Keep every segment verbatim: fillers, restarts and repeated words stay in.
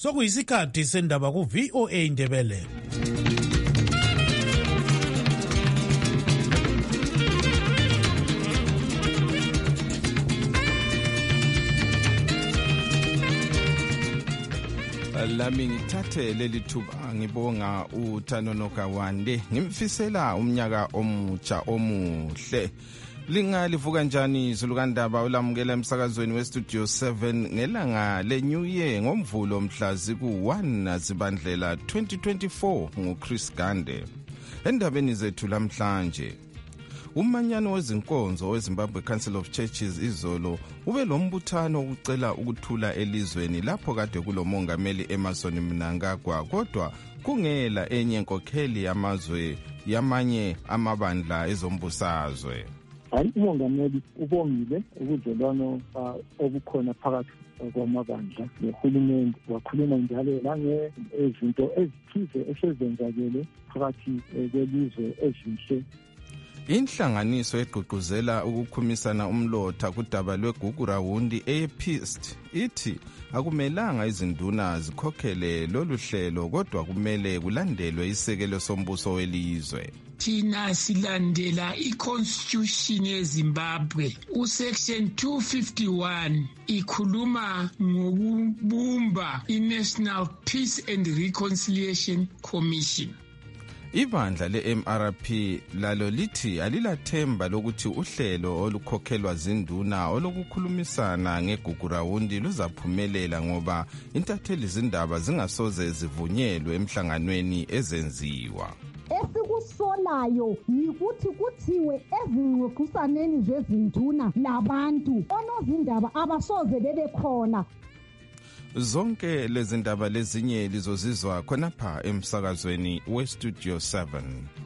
Sokuyisikhathi sendaba ku V O A Ndebele. Lami ngithathe leli thuba ngibonga uThanonoka Wande ngimfisela umnyaka omutsha omuhle. Lingalivuka njani izulu kaNdaba ulamukela emsakazweni weStudio seven ngelanga leNew Year ngomvulo mhla ziku one Zibandlela twenty twenty-four nguChris Gande. Endabeni zethu lamhlanje, umanyano wezinkonzo weZimbabwe Council of Churches izolo ube lombuthano ukucela ukuthula elizweni lapho kade kulomongameli Emmerson Mnangagwa, kodwa kungela enye inkokheli yamazwe yamanye amabandla ezombusazwe. Umongameli ubongile ubudlelwano obukhona phakathi kwamabandla nohulumeni, wakhuluma njalo lange izinto ezithize esezenzakele phakathi kwelizwe ezinhle. Inhlanganiso egqugquzela ukukhumisana umlotha kudaba lweGugurawundi ePeace ithi akumelanga izinduna zikhokhele lolu hlelo, kodwa kumele kulandelwe isekelo sombuso welizwe. Thina silandela iConstitution yeZimbabwe. uSection two fifty-one ikhuluma ngokubumba iNational Peace and Reconciliation Commission. Ibandla le-M R P lalo lithi alilathemba lokuthi uhlelo olukhokhelwa zinduna olokukhulumisana ngeGugurawundi luzaphumelela ngoba intatheli zindaba zingasoze zivunyelwe emhlanganweni ezenziwa. Esikusolayo yikuthi kuthiwe ezingxoxisaneni zezinduna labantu onozindaba abasoze bebe khona. Zonke lezi ndaba lezinye lizozizwa khonapha emsakazweni weStudio seven.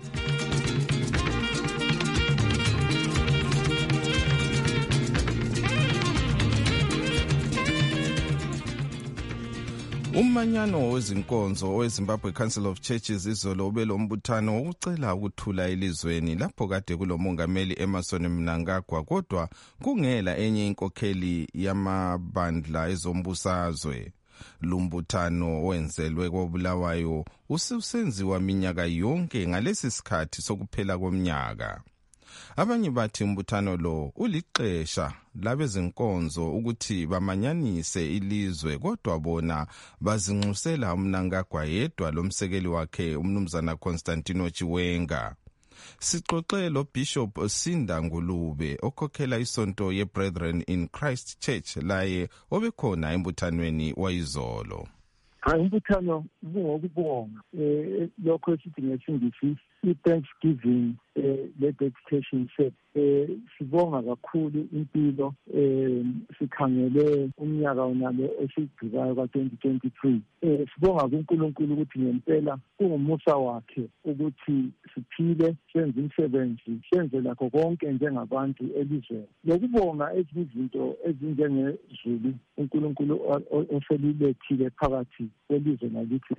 Umanyano wezinkonzo weZimbabwe Council of Churches izolo ube lombuthano wokucela ukuthula elizweni lapho kade kulomongameli Emmerson Mnangagwa, kodwa kungela enye inkokheli yamabandla ezombusazwe. Lumbuthano wenzelwe koBulawayo ususenziwa minyaka yonke ngalesi sikhathi sokuphela komnyaka. Abanye bathi umbuthano lo ulixesha labezinkonzo ukuthi bamanyanise ilizwe, kodwa bona bazinxusela uMnangagwa yedwa lomsekeli wakhe umnumzana Constantino Chiwenga. Sixoxe lo Bishop Sinda Ngulube okhokhela isonto yeBrethren in Christ Church laye obekhona embuthanweni wayizolo. Umbuthano ngokubonga eh lokho esithi ngesingisi iThanksgiving eh le dedication set eh sibonga kakhulu impilo eh sikhangele umnyaka onalo esigcikayo ka twenty twenty-three. eh sibonga kuNkulunkulu ukuthi ngempela ungumusa wakhe ukuthi siphile, senze umsebenzi, senze lakho konke njengabantu elizweni. Lokubonga ezinye izinto ezinjengezulu uNkulunkulu oselilethile phakathi kwelizwe lakithi,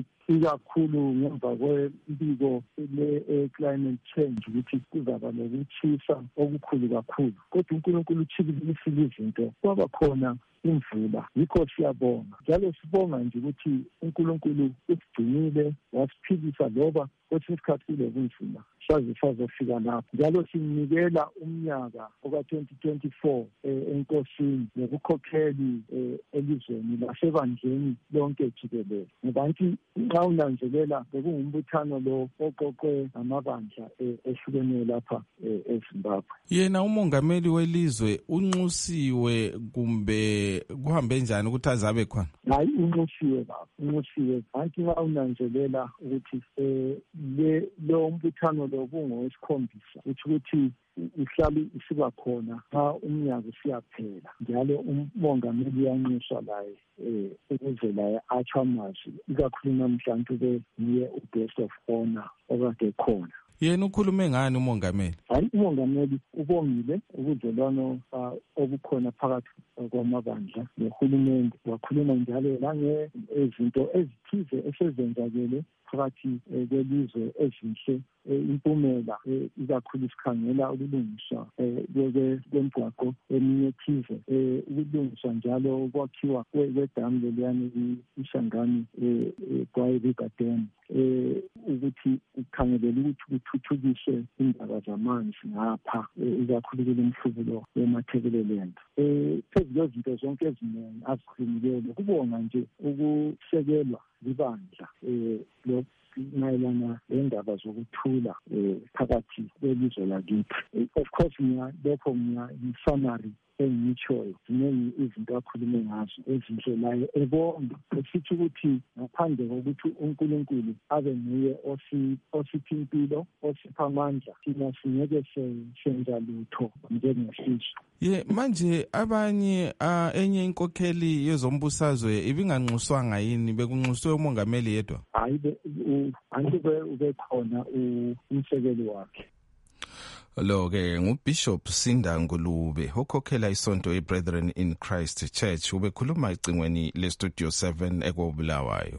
ikakhulu ngemva kwempiko le-climate change ukuthi kuzaba nokuthisa okukhulu kakhulu, kodwa uNkulunkulu uthikile izinto kwaba khona imvula. Yikho siyabonga njalo sibonga nje ukuthi uNkulunkulu usigcinile wasiphilisa loba kwesinye isikhathi kulobunzima saze sazofika lapho. Njalo simnikela umnyaka oka twenty twenty-four enkosini nokukhokheli elizweni lasebandleni lonke jikelele. Ngabantu nxa unanzelela bekungumbuthano lo oqoqwe amabandla ehlukeneyo lapha eZimbabwe. Yena umongameli welizwe unxusiwe kumbe kuhambe njani ukuthi azabe khona? Hayi, unxusiwe baba, unxusiwe. Bantu nxa unanzelela ukuthi eh le lo mbuthano lo kungowesikhombisa ukuthi uhlali isiba khona xa umnyaka usiyaphela, njalo umongameli uyanxuswa laye eh ukuze laye atsho amazwi, ikakhulu namhlanje kube niye u-guest of honor okade khona. Yena ukhulume ngani umongameli? Hayi, umongameli ubongile ubudlelwano obukhona phakathi kwamabandla nohulumende. Wakhuluma njalo langezinto ezithize esezenzakele phakathi kwelizwe ezinhle, impumela ikakhulu isikhangela ukulungiswa kwemigwaqo eminye ethize, ukulungiswa njalo ukwakhiwa kwedamu leliyani iShangani kwa-River Dam, ukuthi ukhangelele ukuthi kuthuthukiswe indaba zamanzi ngapha ikakhulu kule mhlubulo weMatabeleland. Phezu kwezinto zonke eziningi azikhulumileyo, kubonga nje ukusekelwa libandla lo mayelana lendaba zokuthula phakathi kwelizwe lakithi. Of course mina lokho ngi-summary engitshoyo, ziningi izinto akhulume ngazo ezinhle layo ebonga, esithi ukuthi ngaphandle kokuthi uNkulunkulu abe nguye osipha impilo, osipha amandla, thina singeke senza lutho njengesizwe. Ye manje abanye enye inkokheli yezombusazwe ibinganxuswanga yini, bekunxuswe umongameli yedwa? Hayi, anti ube khona umsekeli wakhe. Lo ke nguBishop Sinda Ngulube okhokhela isonto iBrethren in Christ Church, ubekhuluma icingweni leStudio seven ekobulawayo.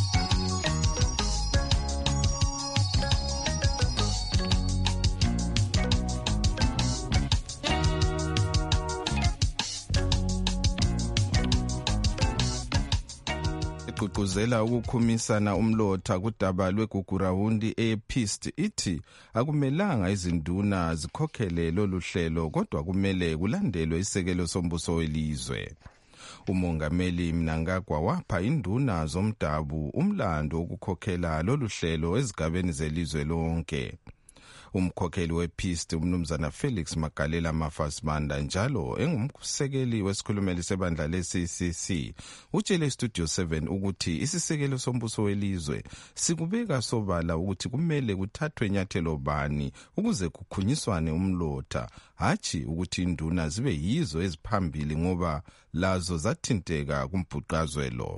Igqugquzela ukukhumisana umlotha kudaba lweGugurawundi ePeace ithi akumelanga izinduna zikhokhele lolu hlelo, kodwa kumele kulandelwe isekelo sombuso welizwe. Umongameli Mnangagwa wapha induna zomdabu umlando ukukhokhela lolu hlelo ezigabeni zelizwe lonke. Umkhokheli wePeace umnumzana Felix Magalela Mafasibanda njalo engumsekeli wesikhulumeli sebandla le-C C C utshele iStudio seven ukuthi isisekelo sombuso welizwe sikubeka sobala ukuthi kumele kuthathwe nyathelo bani ukuze kukhunyiswane umlotha, hathi ukuthi induna zibe yizo eziphambili ngoba lazo zathinteka kumbhuqazwe lo.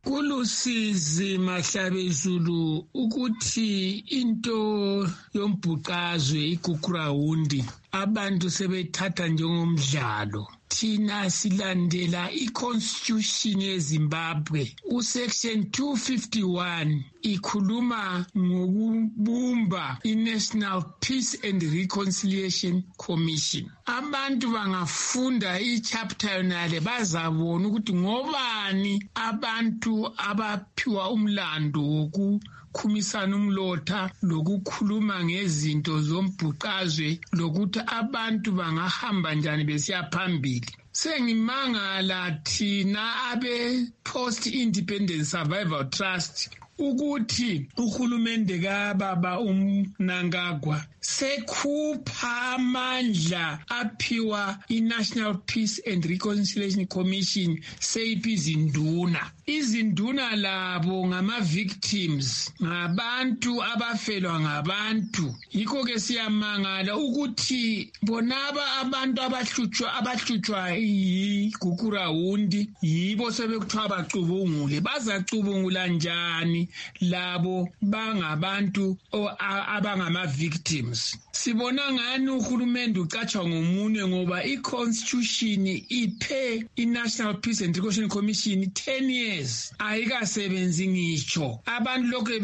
Kulusizi Mahlabezulu ukuthi into yombhuqazwe iGugurawundi abantu sebethatha njengomdlalo. Thina silandela iConstitution yeZimbabwe. uSection two fifty-one ikhuluma ngokubumba iNational Peace and Reconciliation Commission. Abantu bangafunda ichapter yonale bazabona ukuthi ngobani abantu abaphiwa umlando woku khumisana umlotha lokukhuluma ngezinto zombhuqazwe lokuthi abantu bangahamba njani besiya phambili. Sengimangala thina abe Post Independent Survival Trust ukuthi uhulumende kaBaba uMnangagwa sekhupha amandla aphiwa iNational Peace and Reconciliation Commission seyiphi izinduna. Izinduna labo ngama-victims, ngabantu abafelwa ngabantu. Yikho ke siyamangala ukuthi bonaba abantu abahlutshwa abahlutshwa yiGugurawundi yibo sebekuthiwa bacubungule. Bazacubungula njani labo bangabantu abangama-victims? Sibona ngani uhulumende ucatshwa ngomunye ngoba iConstitution iphe iNational Peace and Reconciliation Commission ten years ayikasebenzi ngitsho. Abantu lokho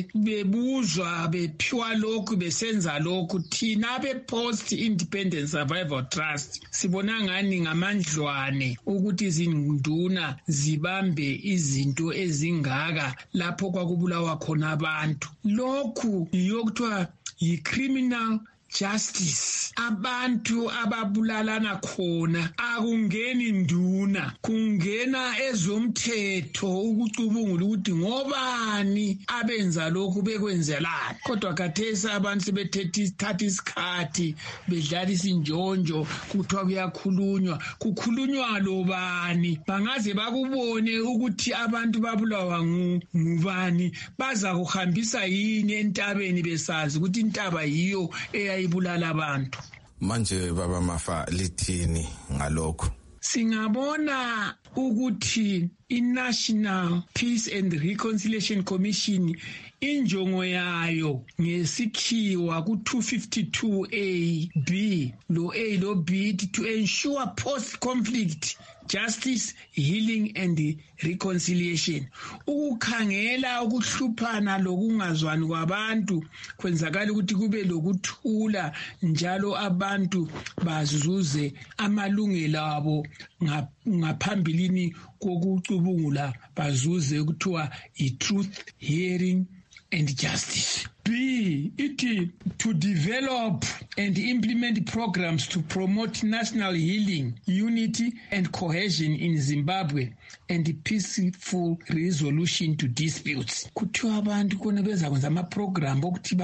bebuzwa bephiwa lokhu besenza lokhu. Thina bePost Independent Survival Trust sibona ngani ngamandlwane ukuthi izinduna zibambe izinto ezingaka lapho kwakubulawa khona abantu. Lokhu yokuthiwa yi-criminal justice. Abantu ababulalana khona akungeni nduna, kungena ezomthetho ukucubungula ukuthi ngobani abenza lokhu bekwenzelani. Kodwa khathesi abantu sebethatha isikhathi bedlala isinjonjo kuthiwa kuyakhulunywa. Kukhulunywa lobani? Bangaze bakubone ukuthi abantu babulawa ngubani, baza kuhambisa yini entabeni besazi ukuthi intaba yiyo eyayibulala abantu. Manje baba Mafa lithini ngalokho? Singabona ukuthi i-National Peace and Reconciliation Commission injongo yayo ngesikhiwa ku two fifty-two A B lo A lo B to ensure post-conflict justice, healing and reconciliation. Ukukhangela ukuhluphana lokungazwani kwabantu kwenzakala ukuthi kube lokuthula njalo abantu bazuze amalungelo abo ngaphambilini kokucubungula bazuze ukuthiwa i-truth, hearing and justice. B, it to develop and implement programs to promote national healing, unity and cohesion in Zimbabwe and peaceful resolution to disputes. Kuthiwa abantu kona beza kwenza ama-program okuthi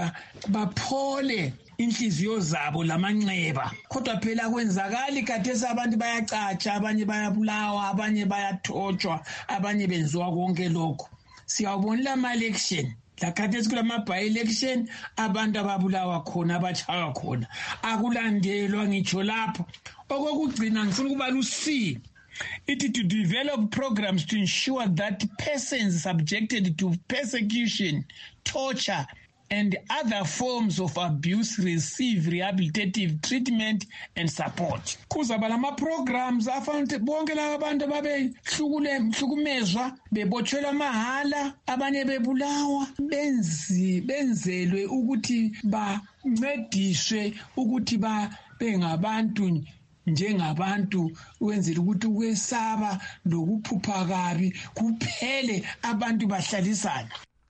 baphole inhliziyo zabo lamanxeba, kodwa phela kwenzakali khathesi abantu bayacatsha, abanye bayabulawa, abanye bayathotshwa, abanye benziwa konke lokho. Siyawubonela ama-election lakhathesi kulama by-election abantu ababulawa khona abatshaywa khona akulandelwa ngitsho lapho. Okokugcina ngifuna ukuba lu-C, it to develop programs to ensure that persons subjected to persecution, torture and other forms of abuse receive rehabilitative treatment and support. Kuzaba lama programs afanele bonke laba bantu babe hlukule hlukumezwa bebotshelwa mahala, abanye bebulawa, benzi benzelwe ukuthi bancediswe ukuthi ba bengabantu njengabantu, wenzela ukuthi ukwesaba lokuphupha kabi kuphele, abantu bahlalisana.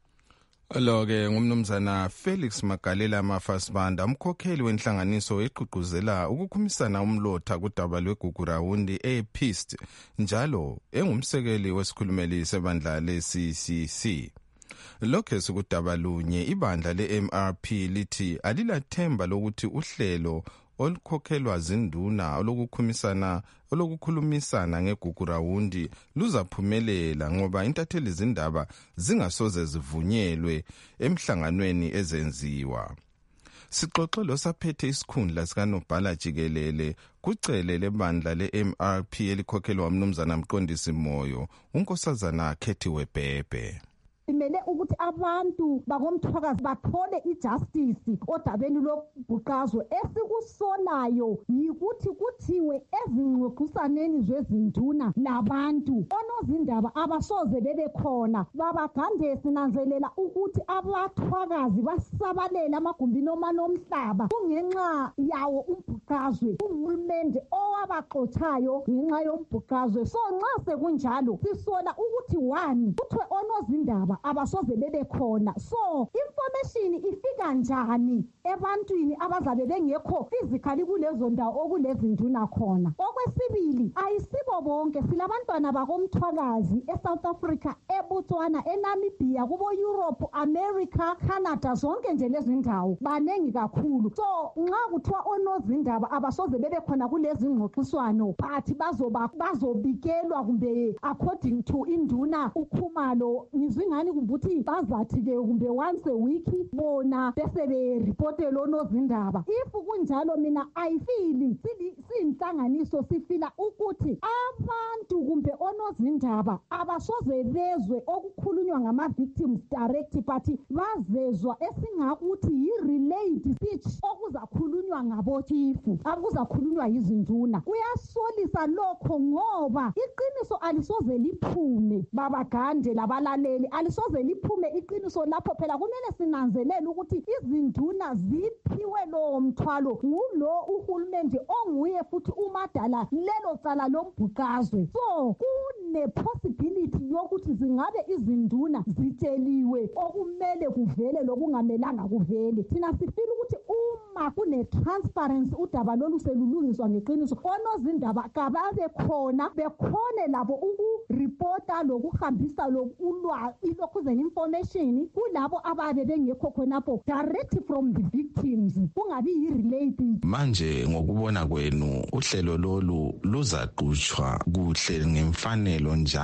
Lo-ke ngumnumzana Felix Magalela Mafasibanda, umkhokheli wenhlanganiso eqhuquzela ukukhumisana umlotha kudaba lweGugurawundi e-Peace, njalo engumsekeli wesikhulumeli sebandla le-C C C. Lokho sikudaba lunye ibandla le-M R P lithi alilathemba lokuthi uhlelo olukhokhelwa zinduna olokukhumisana olokukhulumisana ngeGugurawundi luzaphumelela ngoba intatheli zindaba zingasoze zivunyelwe emhlanganweni ezenziwa. Sixoxe losaphethe isikhundla sikanobhala jikelele kucele lebandla le-M R P elikhokhelwa umnumzana Mqondisi Moyo, unkosazana Khethiwe Bhebhe. Imele ukuthi abantu bakomthwakazi bathole ijustice odabeni lobhuqazwe. Esikusolayo yikuthi kuthiwe ezingxoxisaneni zezinduna labantu onozindaba abasoze bebe khona babagande sinanzelela ukuthi abathwakazi basabalela amagumbini omanomhlaba kungenxa yawo umbhuqazwe, uhulumende owabaxotshayo ngenxa yombhuqazwe. So nxa sekunjalo sisola ukuthi one kuthiwe onozindaba abasoze bebe khona, so information ifika njani ebantwini abazabe bengekho physically kulezo ndawo okulezinduna khona. Okwesibili, ayisibo bonke, silabantwana bakomthwakazi eSouth Africa, eBotswana, eNamibia, kubo Europe, America, Canada, zonke nje lezi ndawo banengi kakhulu. So nxa kuthiwa onozindaba abasoze bebe khona kulezi ngxoxiswano but bazoba bazobikelwa kumbe according to induna ukhumalo, ngizingani kumbuthi bazathi ke kumbe once a week bona bese be reportele onozindaba. If kunjalo mina I feel siyinhlanganiso sifila ukuthi abantu kumbe onozindaba abasoze bezwe okukhulunywa ngama victims direct but bazezwa esingakuthi yi-relayed speech okuzakhulunywa ngabochifu, akuzakhulunywa yizinduna. Kuyasolisa lokho ngoba iqiniso alisoze liphume babagande labalaleli, alisoze liphume iqiniso lapho phela kumele sinanzelele ukuthi izinduna ziphiwe lo mthwalo ngulo uhulumende onguye futhi umadala lelo cala lombhuqazwe. So kune possibility yokuthi zingabe izinduna zitsheliwe okumele kuvele lokungamelanga kuvele. Thina sifila ukuthi uma kune transparency udaba lolu selulungiswa ngeqiniso, onozindaba kababe khona bekhone labo ukureporta lokuhambisa lokulwa ilokhuzen information kulabo ababe bengekho khonapho direct from the victims, kungabi yi-related. Manje ngokubona kwenu uhlelo lolu luzaqhutshwa kuhle ngemfanelo njalo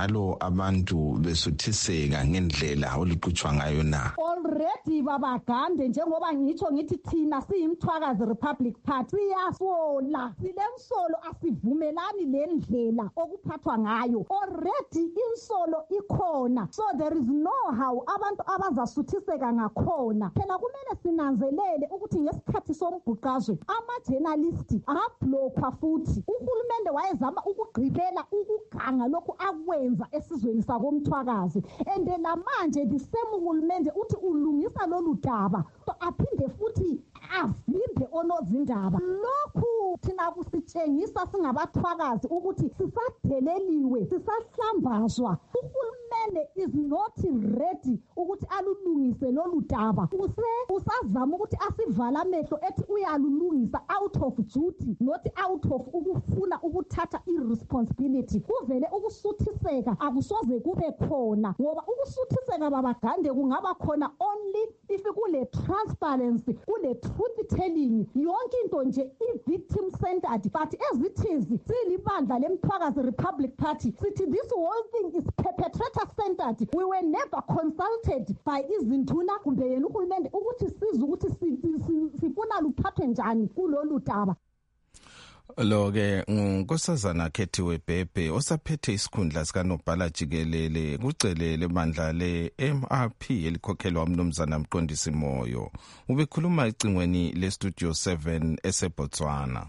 abantu besuthiseka ngendlela oluqhutshwa ngayo na? Already babagande njengoba ngitsho ngithi thina siyimthwakazi Republic Party siyasola silensolo asivumelani lendlela okuphathwa ngayo. Already insolo ikhona, so there is no how abantu abazasuthiseka ngakhona. Phela kumele sinanzelele ukuthi ngesikhathi sombhuqazwe ama-journalist ablokwa futhi. Uhulumende wayezama ukugqibela ukuganga lokhu akwenza esizweni sakomthwakazi, and namanje the same uhulumende uthi ulungisa lolu daba aphinde futhi avimbe onozindaba. Lokhu thina kusitshengisa singabathwakazi ukuthi sisadeleliwe, sisahlambazwa. Uhulumende is not ready ukuthi alulungise lolu daba. Use usazama ukuthi asivala amehlo ethi uyalulungisa out of duty, not out of ukufuna ukuthatha irresponsibility. Kuvele ukusuthiseka akusoze kube khona, ngoba ukusuthiseka babagande kungaba khona only if kule transparency, kule truth telling, yonke into nje i-victim centered. But as it is, silibandla lemthwakazi Republic Party, sithi this whole thing is perpetrator centered. We were never consulted by izinduna kumbe yena uhulumende ukuthi size ukuthi sifuna luphathwe njani kulolu daba. Lo ke unkosazana Khethiwe Bhebhe osaphethe isikhundla sikaNobhala Jikelele kucelele bandla le M R P elikhokhelwa umnumzana Mqondisi Moyo. Ubekhuluma ecingweni le Studio seven eseBotswana.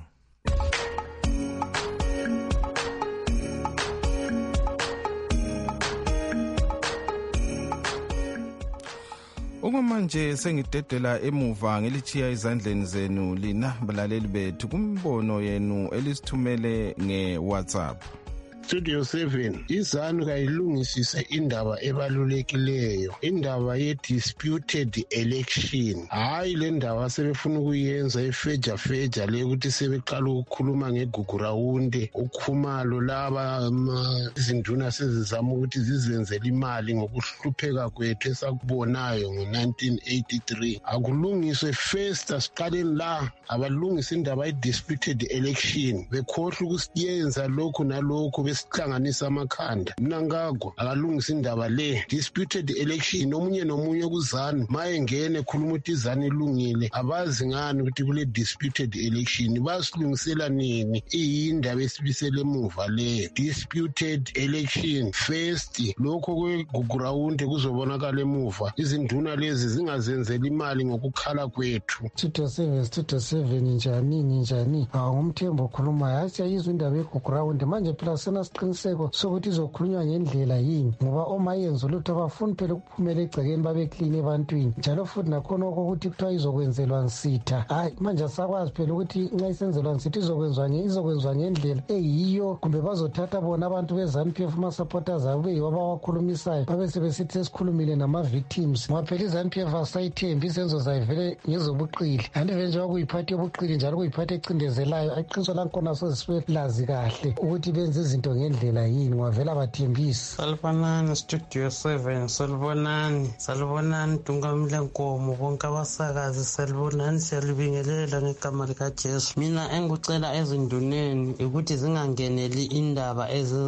Okwamanje sengidedela emuva ngelichiya izandleni zenu lina balaleli bethu kumbono yenu elisithumele ngeWhatsApp. Studio seven izanu kayilungisise indaba ebalulekileyo, indaba ye-disputed election. Hayi le ndaba sebefuna ukuyenza efeja feja le ukuthi sebeqala ukukhuluma ngeGugurawunde, ukhumalo laba izinduna sezizama ukuthi zizenzele imali ngokuhlupheka kwethu esakubonayo ngo-nineteen eighty-three. Akulungiswe first asiqaleni la, abalungisa indaba ye-disputed election. Bekhohlwa ukusiyenza lokhu nalokhu besihlanganisa amakhanda. Mina ngakho akalungisa indaba le disputed election. Omunye nomunye kuzanu mayengene khuluma ukuthi izanu ilungile, abazi ngani ukuthi kule disputed election basilungisela nini. Iyindaba esibisele emuva le disputed election. First lokho kweGugurawunde kuzobonakala emuva, izinduna lezi zingazenzela imali ngokukhala kwethu. Studio seven Studio seven njani njani awumthembo khuluma yathi ayizwe indaba yeGugurawunde. Manje phela sena siqiniseko sokuthi izokhulunywa ngendlela yini, ngoba omayenzo lutho abafuni phela ukuphumela egcekeni babe clean ebantwini, njalo futhi nakhona ukuthi kuthiwa izokwenzelwa nsitha. Hayi manje asakwazi phela ukuthi nxa isenzelwa nsitha izokwenzwa nje izokwenzwa ngendlela eyiyo, kumbe bazothatha bona abantu beZANU P F ama-supporters abo beyibo abawakhulumisayo babe sebesithi esikhulumile nama-victims, ngoba phela iZANU P F asayithembi izenzo zayivele ngezobuqili, kanti vele njengoba kuyiphathi yobuqili njalo kuyiphathi ecindezelayo. Ayiqiniso lakhona sozisiwe lazi kahle ukuthi benze izinto ngendlela yini, ngavela bathembisa. Salibonani Studio seven, salibonani salibonani Dungamile Nkomo, bonke abasakazi salibonani, siyalibingelela ngegama likaJesu. Mina engikucela ezinduneni ukuthi zingangeneli indaba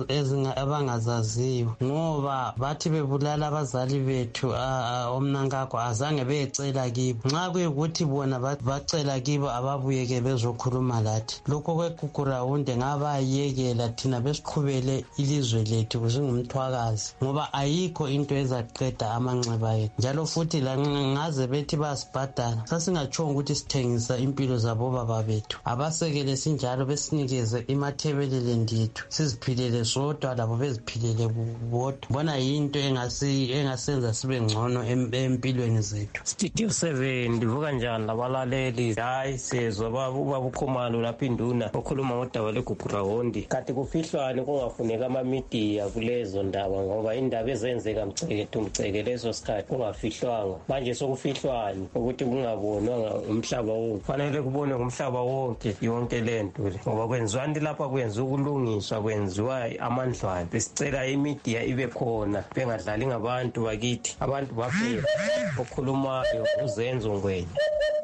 abangazaziyo, ngoba bathi bebulala abazali bethu omnankakho azange becela kibo. Nxa kuyikuthi bona bacela kibo ababuyeke bezokhuluma lathi. Lokho kweGugurawunde ngabayekela thina besiqhubele ilizwe lethu kusingumthwakazi, ngoba ayikho into ezaqeda amanxeba ethu. Njalo futhi la ngaze bethi basibhadala sasingachonga ukuthi sithengisa impilo zabo baba bethu. Abasekele sinjalo besinikeze imathebelele ndethu siziphilele sodwa labo beziphilele bodwa. Bona yinto engasi engasenza sibe ngcono empilweni zethu. Studio seven ndivuka njani labalaleli? Hayi sezwa baba uKhumalo lapha induna okhuluma ngodaba leGugurawunde. Kanti kufihlwane kungafuneka ama-media kulezo ndaba, ngoba indaba ezenzeka mcekethu mceke leso sikhathi kungafihlwanga. Manje sokufihlwane ukuthi kungabonwa umhlaba wonke, kufanele kubonwe ngumhlaba wonke yonke lento le, ngoba kwenziwani lapha, kwenziwa ukulungiswa, kwenziwa amandlwane. Besicela i-media ibe khona, bengadlali ngabantu bakithi, abantu bafika okhulumayo uzenzo ngwenya.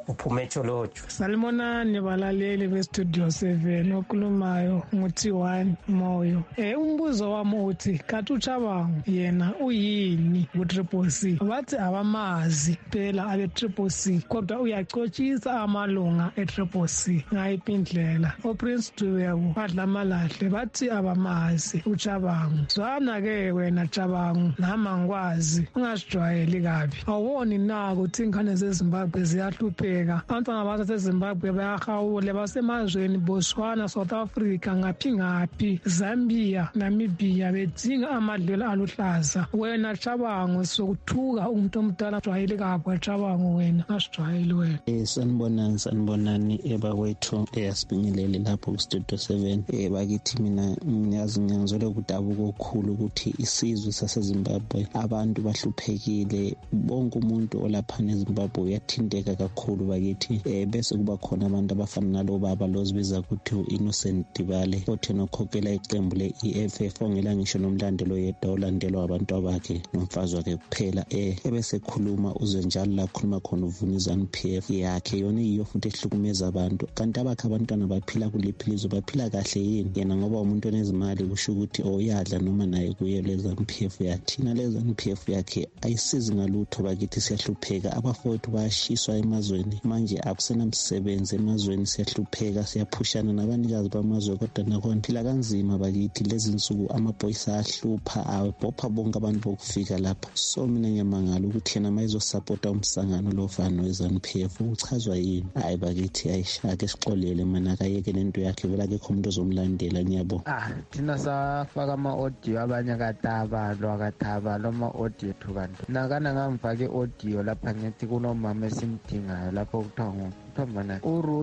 uphume echolojo. Salmonani balaleli bestudio seven okhulumayo nguthi one Moyo. Eh umbuzo wami uthi kathi uChabangu yena uyini ku Triple C? Bathi abamazi phela abe Triple C kodwa uyachotshisa amalunga e Triple C ngayiphi indlela. oPrince Dube badla malahle bathi abamazi uChabangu. Zwana ke wena Chabangu nama ngikwazi ungasijwayeli kabi. Awuboni na ukuthi ingane zeZimbabwe ziyahlupheka. Abantwana baseZimbabwe bayahawule basemazweni Botswana, South Africa, ngaphi ngaphi, Zambia, Namibia bedinga amadlelo aluhlaza. Wena Chabangu sokuthuka umuntu omdala ajwayele kabi Chabangu wena asijwayele wena. Eh sanibonani sanibonani ebakwethu eyasibingelele lapho ku Studio seven. Eh bakithi mina ngiyazi ngiyangizwela ukudabuka okukhulu ukuthi isizwe saseZimbabwe abantu bahluphekile. Bonke umuntu olapha eZimbabwe uyathindeka kakhulu bakithi. Eh bese kuba khona abantu abafana nalo baba lozibiza ukuthi Innocent Dibale othi nokhokela iqembu le-E F F ongela ngisho nomlandelo yedwa olandelwa abantu abakhe nomfazi wakhe kuphela. Eh ebese khuluma uzwe njalo la khuluma khona uVunizani P F yakhe yona iyo futhi ehlukumeza abantu. Kanti abakhe abantwana baphila kuliphilizo baphila kahle yini? Yena ngoba umuntu onezimali kusho ukuthi oyadla noma naye kuye lezani P F yakhe. Thina lezani P F yakhe ayisizi ngalutho bakithi siyahlupheka. Abafowethu bayashiswa emazweni manje akusenamsebenzi emazweni siyahlupheka siyaphushana nabanikazi bamazwe kodwa nakhona phila kanzima bakithi lezi insuku amaphoyisa ahlupha abopha bonke abantu bokufika lapha. So mina ngiyamangala ukuthi yena mayizosupporta umsangano lofana wezani P F uchazwa yini? Hayi bakithi ayishake esixolele mana akayeke lento yakhe vela ke umuntu ozomlandela ngiyabo. Ah thina safaka ama audio abanye kataba lo akataba lo ma audio ethu kanti nakana ngamfake audio lapha ngithi kunomama esimdingayo lapho kuthiwa ngumthomana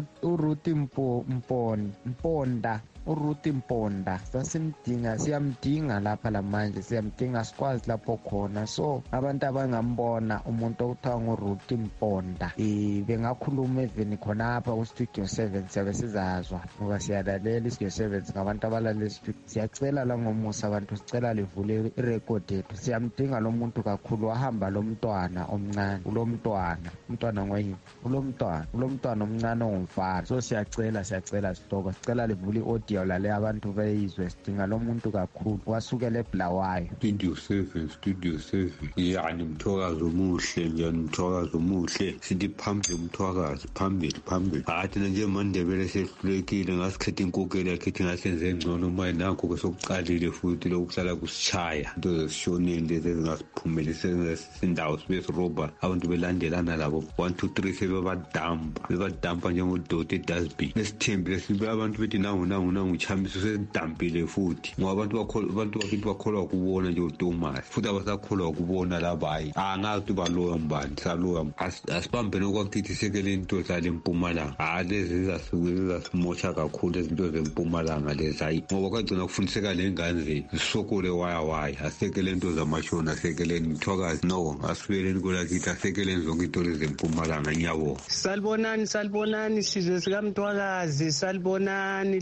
uRuth Mponi Mponda uRuth Mponda sasimdinga siyamdinga lapha lamanje siyamdinga sikwazi lapho khona. So abantu abangambona umuntu okuthiwa nguRuth Mponda eh bengakhuluma even khona apha ku Studio seven siyabe sizazwa ngoba siyalalela iStudio seven ngabantu abalalela iStudio. Siyacela la ngomusa abantu sicela livule irecord yethu siyamdinga lo muntu kakhulu wahamba lo mntwana omncane lo mntwana umntwana ngoyini lo mntwana lo mntwana omncane ongumfana. So siyacela siyacela sitoko sicela livule audio lale abantu bayizwe sidinga lo muntu kakhulu wasukela eBlawayo. Studio seven Studio seven yani umthwakazi omuhle njani umthwakazi omuhle sithi phambili umthwakazi phambili phambili. Athi nje mandebele sehlulekile ngasikhetha inkokeli yakhe ngasenze engcono manje nakho ke sokuqalile futhi lokuhlala kusichaya into zeshonile ezingasiphumelise sendawo sibe siroba abantu belandelana labo one two three sebebadampa bebadampa njengodoti dustbin nesithembi sibe abantu bethi nangu nangu nangu uchamisa sedampile futhi ngoba abantu bakholwa abantu bakithi bakholwa ukubona nje uThomas futhi abasakholwa ukubona labayi angazi baloya mbani saloya asibambene okwakithi sekele into zale Mpumalanga alezi zasukuza simosha kakhulu izinto zeMpumalanga lezi hayi ngoba kwagcina kufundiseka lengane zisokole waya waya asekele into zamashona asekele imthwakazi no asibeleni kulakithi asekele zonke into zeMpumalanga nyabo. Salibonani salibonani sizwe sikamthwakazi salibonani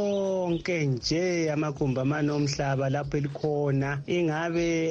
lonke nje amakhumba manomhlaba lapho elikhona ingabe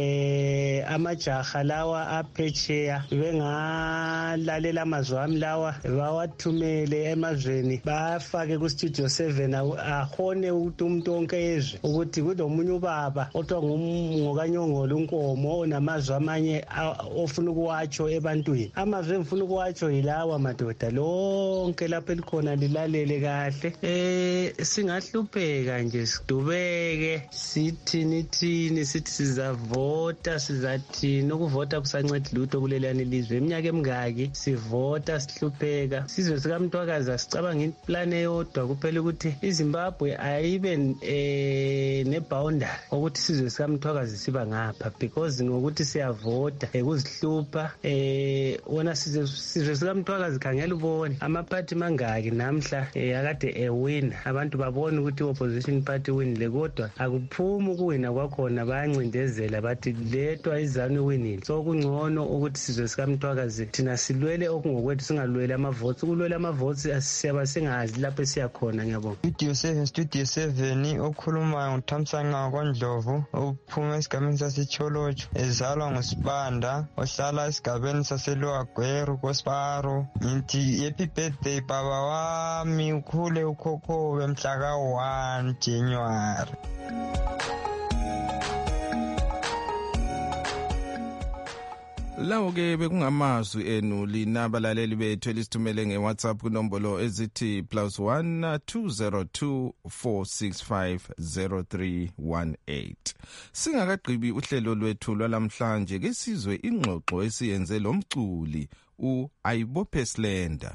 eh amajaha lawa aphetsheya bengalalela amazwi ami lawa bawathumele emazweni bafake ku Studio seven ahone ukuthi umuntu onke ezwe ukuthi kulomunye ubaba othiwa ngumngokanyongolo unkomo onamazwi amanye ofuna ukuwatsho ebantwini. Amazwi engifuna ukuwatsho yilawa madoda lonke lapho elikhona lilalele kahle. Eh singahlupheka nje sidubeke sithini thini sithi sizavota sizathini ukuvota kusanceda lutho kulelani lizwe eminyaka emingaki sivota sihlupheka sizwe sikamthwakazi sicabanga implan eyodwa kuphela ukuthi iZimbabwe ayibe eh neboundary ukuthi sizwe sikamthwakazi siba ngapha because ngokuthi siyavota ekuzihlupa eh wona sizwe sikamthwakazi khangela ubone amaphathi mangaki namhla akade ewina abantu abantu babone ukuthi i-opposition party winile, kodwa akuphumi ukuwina kwakhona, bayancindezela bathi ledwa izanu winile. So kungcono ukuthi sizwe sikaMthwakazi thina silwele okungokwethu, singalwele amavoti. Ukulwela amavoti siyaba singazi lapho siyakhona. Ngiyabonga. Studio seven, Studio seven, okhulumayo nguThamsanqa kwaNdlovu, uphuma esigabeni saseCholocho, ezalwa nguSibanda, ohlala esigabeni saseLwagweru koSparo. Ngithi happy birthday baba wami, ukhule ukhokhobe mhla ka one January. Lawo ke bekungamazwi enu lina abalaleli bethu elisithumele ngeWhatsApp kunombolo ezithi plus one two zero two four six five zero three one eight. Singakagqibi uhlelo lwethu lwalamhlanje ke sizwe ingxoxo esiyenze lomculi uAyibophe Slender.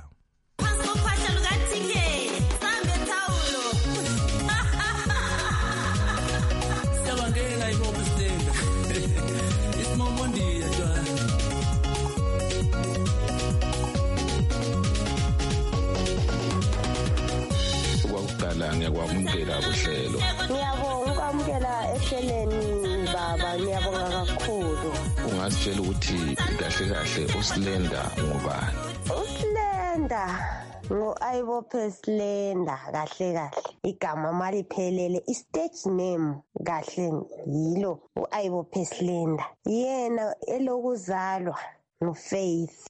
Ngiyakwamukela kuhlelo. Ngiyabonga ukwamukela ehleleni baba, ngiyabonga kakhulu. Ungasitshela ukuthi kahle kahle uSlender ngubani? uSlender ngo-Ayibophe Slender kahle kahle. Igama maliphelele, i-stage name kahle yilo uAyibophe Slender. Yena elokuzalwa nguFaith.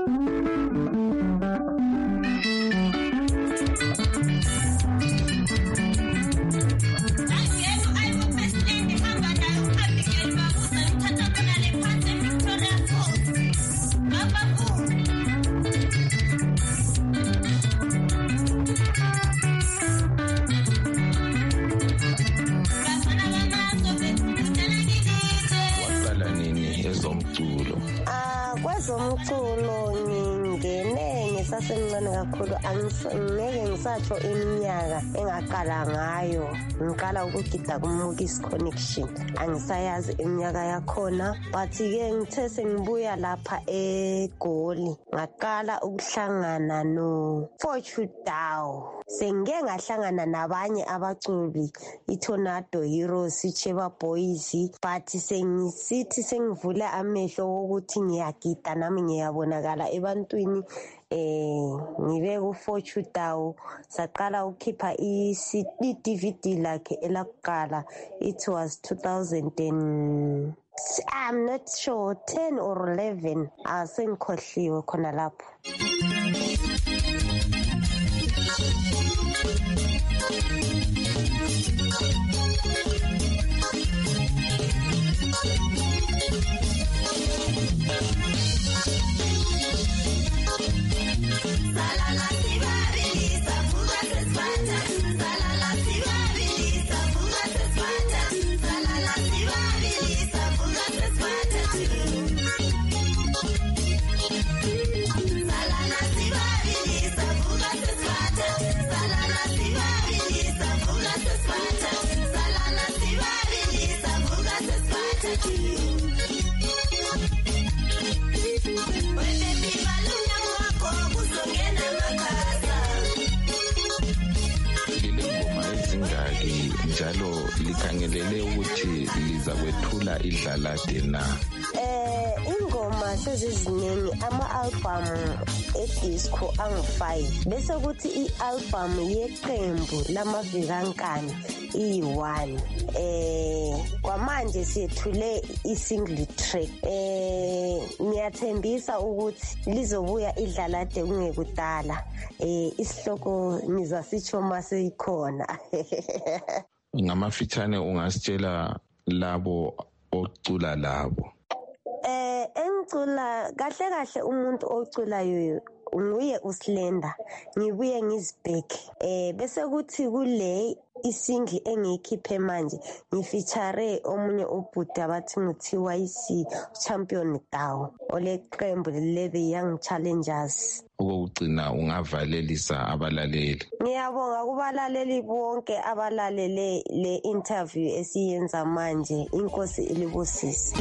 Kwezomculo ngingene ngisasemncane kakhulu, angeke ngisatsho iminyaka engaqala ngayo. Ngiqala ukugida kuMukis Connection, angisayazi iminyaka yakhona, but-ke ngithe sengibuya lapha eGoli ngaqala ukuhlangana noFortune Dao. Sengike ngahlangana nabanye abaculi, iTornado Heroes, iCheba Boys, but sengisithi sengivula amehlo ukuthi ngiyagida nami ngiyabonakala ebantwini. Eh ngibe kuFortune Dao, saqala ukukhipha i-D V D lakhe elakuqala. It was two thousand and I'm not sure ten or eleven, asengikhohliwe khona lapho. Njalo likhangelele ukuthi liza kwethula idlalade na? Eh ingoma seziziningi, ama-album edisco angu-five, bese kuthi i-album yeqembu lamavikankani iyi-one. Eh kwamanje siyethule i-single track. Eh ngiyathembisa ukuthi lizobuya idlalade kungekudala. Eh isihloko nizasitsho mase ikhona. Ngamafitshane ungasitshela labo ocula labo? Eh engicula kahle kahle umuntu oculayo nguye uSlender, ngibuye ngizibheke. Eh bese kuthi kule isingi engiyikhiphe manje ngifeature omunye ubhuti abathi ngithiwa isi Champion Dao oleqembu le The Young Challengers. Ukugcina ungavalelisa abalaleli. Ngiyabonga kubalaleli bonke abalalele le interview esiyenza manje. Inkosi ilibusise.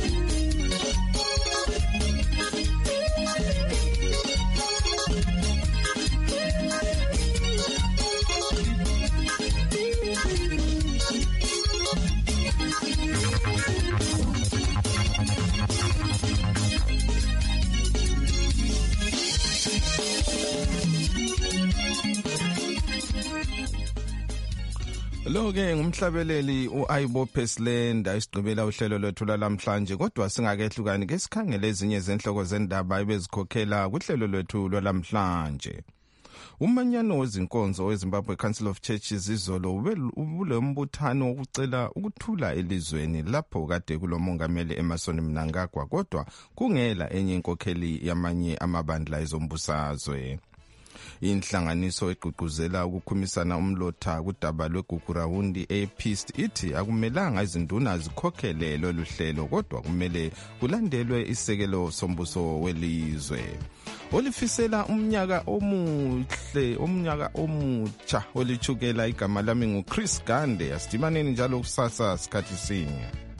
Lo-ke ngumhlabeleli u-Ayibophe Slender isigqibela uhlelo lwethu lwalamhlanje, kodwa singakehlukani ke sikhangele ezinye zenhloko zendaba ebezikhokhela kuhlelo lwethu lwalamhlanje. Umanyano wezinkonzo weZimbabwe Council of Churches izolo ubule umbuthano wokucela ukuthula elizweni lapho kade kulomongameli Emmerson Mnangagwa, kodwa kungela enye inkokheli yamanye amabandla ezombusazwe. Inhlanganiso egqugquzela ukukhumisana umlotha kudaba lweGugurawundi ePeace ithi akumelanga izinduna zikhokhele lolu hlelo, kodwa kumele kulandelwe isekelo sombuso welizwe. Olifisela umnyaka omuhle umnyaka omutsha olithukela igama lami nguChris Gande. Asidibaneni njalo kusasa sikhathi sinye.